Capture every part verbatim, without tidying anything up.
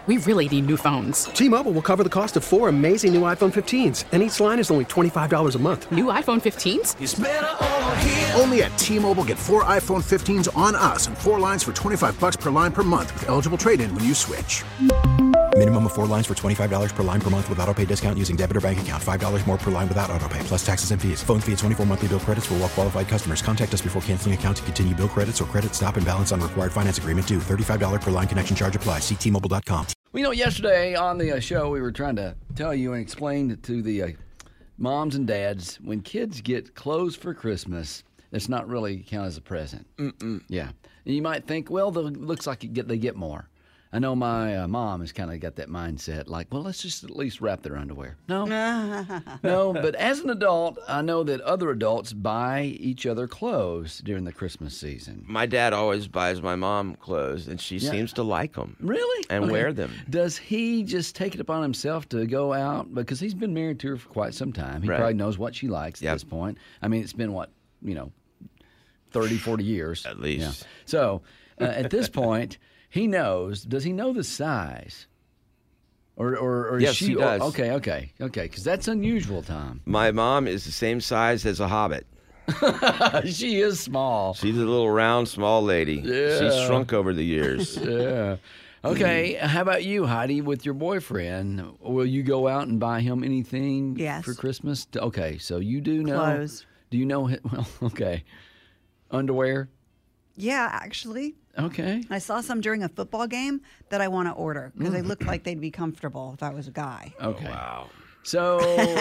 We really need new phones. T-Mobile will cover the cost of four amazing new iPhone fifteens, and each line is only twenty-five dollars a month. New iPhone fifteens? It's better over here. Only at T-Mobile, get four iPhone fifteens on us and four lines for twenty-five dollars per line per month with eligible trade-in when you switch. Minimum of four lines for twenty-five dollars per line per month with autopay discount using debit or bank account. five dollars more per line without autopay, plus taxes and fees. Phone fee at twenty-four monthly bill credits for well-qualified customers. Contact us before canceling account to continue bill credits or credit stop and balance on required finance agreement due. thirty-five dollars per line connection charge applies. See T Mobile dot com. Well, you know, yesterday on the uh, show, we were trying to tell you and explain to the uh, moms and dads, when kids get clothes for Christmas, it's not really count as a present. Mm-mm. Yeah. And you might think, well, the, looks like you get, they get more. I know my uh, mom has kind of got that mindset, like, well, let's just at least wrap their underwear. No, no. But as an adult, I know that other adults buy each other clothes during the Christmas season. My dad always buys my mom clothes, and she Yeah. seems to like them. Really? And Okay. wear them. Does he just take it upon himself to go out? Because he's been married to her for quite some time. He Right. probably knows what she likes Yep. at this point. I mean, it's been, what, you know, thirty, forty years. At least. Yeah. So uh, at this point, he knows. Does he know the size? Or, or, or is Yes, she, he does. oh, okay, okay, okay. Because that's unusual, Tom. My mom is the same size as a hobbit. She is small. She's a little round, small lady. Yeah. She's shrunk over the years. Yeah. Okay, how about you, Heidi, with your boyfriend? Will you go out and buy him anything Yes. for Christmas? Okay, so you do know. Clothes. Do you know, hi- well, okay. Underwear? Yeah, actually. Okay. I saw some during a football game that I want to order because they looked like they'd be comfortable if I was a guy. Okay. Wow. So,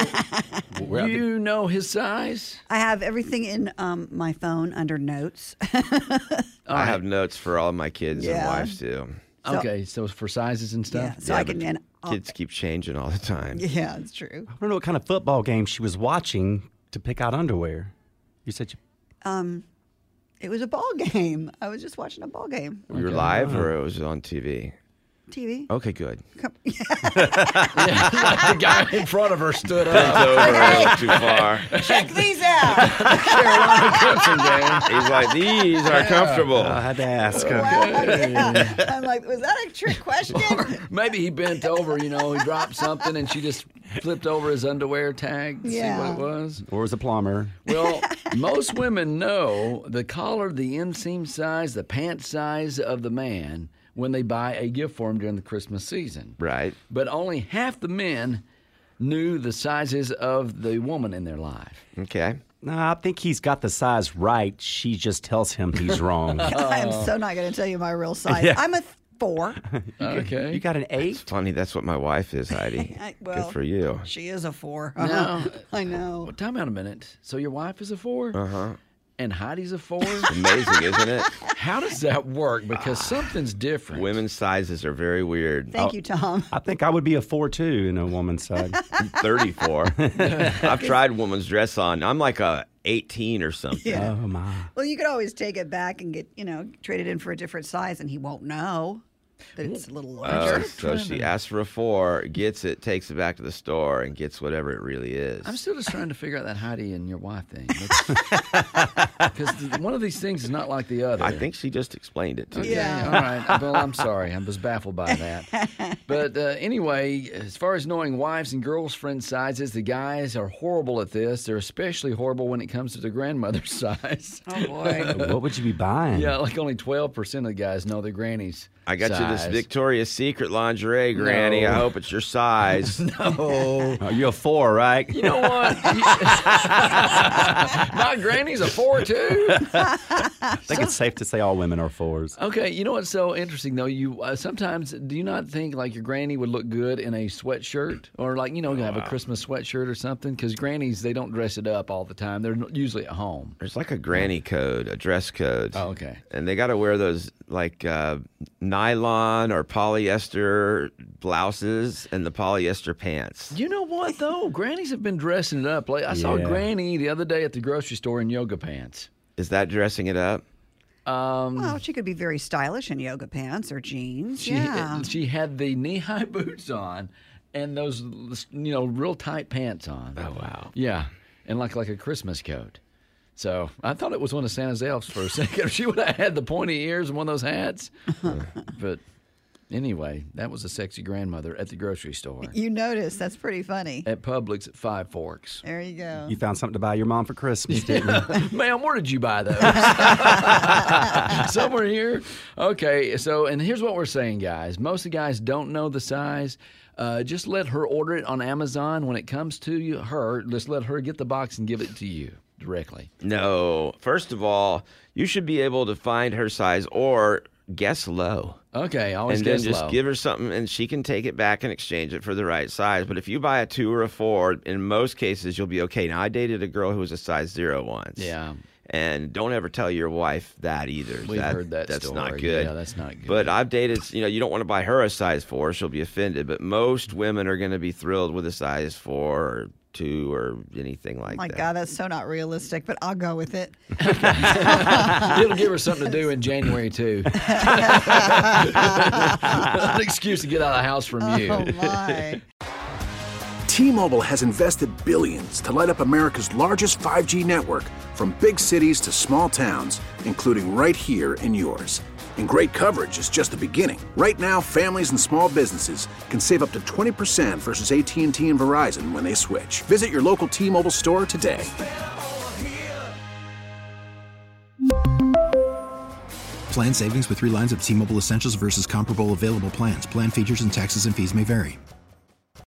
do you know his size? I have everything in um, my phone under notes. I have notes for all my kids and Yeah. wives, too. So- Okay, so for sizes and stuff? yeah, so Yeah, I but can. And, I'll- Kids keep changing all the time. yeah, it's true. I don't know what kind of football game she was watching to pick out underwear. You said you. Um, it was a ball game. I was just watching a ball game. You were live or it was on T V? T V. Okay, good. Come- Yeah, like the guy in front of her stood Bent up. over a little too far. Check these out. Carolina Clemson game. He's like, these are comfortable. I had to ask. Yeah. I'm like, was that a trick question? Maybe he bent over, you know, he dropped something and she just flipped over his underwear tag to Yeah. see what it was. Or was a plumber. Well, most women know the collar, the inseam size, the pant size of the man when they buy a gift for him during the Christmas season. Right. But only half the men knew the sizes of the woman in their life. Okay. No, I think he's got the size right. She just tells him he's wrong. I'm Oh. so not going to tell you my real size. Yeah. I'm a th- four. Okay. You got an It's eight? funny. That's what my wife is, Heidi. I- well, Good for you. She is a four. No. I know. Well, time out a minute. So your wife is a four? Uh-huh. And Heidi's a four? Amazing, isn't it? How does that work? Because something's different. Women's sizes are very weird. Thank you, Tom. I think I would be a four two in a woman's side. I'm thirty-four. I've tried woman's dress on. I'm like a eighteen or something. Yeah. Oh my! Well, you could always take it back and get, you know, trade it in for a different size, and he won't know that it's a little Uh, larger. so she asks for a four, gets it, takes it back to the store, and gets whatever it really is. I'm still just trying to figure out that Heidi and your wife thing. Because one of these things is not like the other. I think she just explained it to Okay, you. Yeah. all right. Well, I'm sorry. I was baffled by that. But uh, anyway, as far as knowing wives' and girlfriend sizes, the guys are horrible at this. They're especially horrible when it comes to the grandmother's size. Oh, boy. What would you be buying? Yeah, like only twelve percent of the guys know their granny's I got you this size. Victoria's Secret lingerie, Granny. No. I hope it's your size. No. Oh, you're a four, right? You know what? My granny's a four, too. I think it's safe to say all women are fours. Okay, you know what's so interesting though? You uh, sometimes do you not think like your granny would look good in a sweatshirt or like you know have a Christmas sweatshirt or something? Because grannies they don't dress it up all the time. They're usually at home. There's like a granny code, a dress code. Oh, okay. And they got to wear those like uh, nylon or polyester blouses and the polyester pants. You know what though? Grannies have been dressing it up. Like I saw Yeah. Granny the other day at the grocery store in yoga pants. Is that dressing it up? Um, Well, she could be very stylish in yoga pants or jeans. she yeah. she had the knee high boots on and those you know real tight pants on. Oh, wow. Yeah, and like like a Christmas coat. So I thought it was one of Santa's elves for a second. She would have had the pointy ears and one of those hats. But Anyway, that was a sexy grandmother at the grocery store. You noticed. That's pretty funny. At Publix at Five Forks. There you go. You found something to buy your mom for Christmas, didn't you? Ma'am, where did you buy those? Somewhere here? Okay, so, and here's what we're saying, guys. Most of the guys don't know the size. Uh, just let her order it on Amazon. When it comes to you, her, just let her get the box and give it to you directly. No. First of all, you should be able to find her size or guess low. Okay, always and guess then just low. give her something, and she can take it back and exchange it for the right size. But if you buy a two or a four, in most cases, you'll be okay. Now, I dated a girl who was a size zero once. Yeah. And don't ever tell your wife that either. We've that, heard that That's story. not good. Yeah, that's not good. But I've dated, you know, you don't want to buy her a size four. She'll be offended. But most women are going to be thrilled with a size four or two or anything like Oh my that. God, that's so not realistic, but I'll go with it. It'll give her something to do in January, too. An excuse to get out of the house from you. Oh, my. T-Mobile has invested billions to light up America's largest five G network, from big cities to small towns, including right here in yours. And great coverage is just the beginning. Right now, families and small businesses can save up to twenty percent versus A T and T and Verizon when they switch. Visit your local T-Mobile store today. Plan savings with three lines of T-Mobile Essentials versus comparable available plans. Plan features and taxes and fees may vary.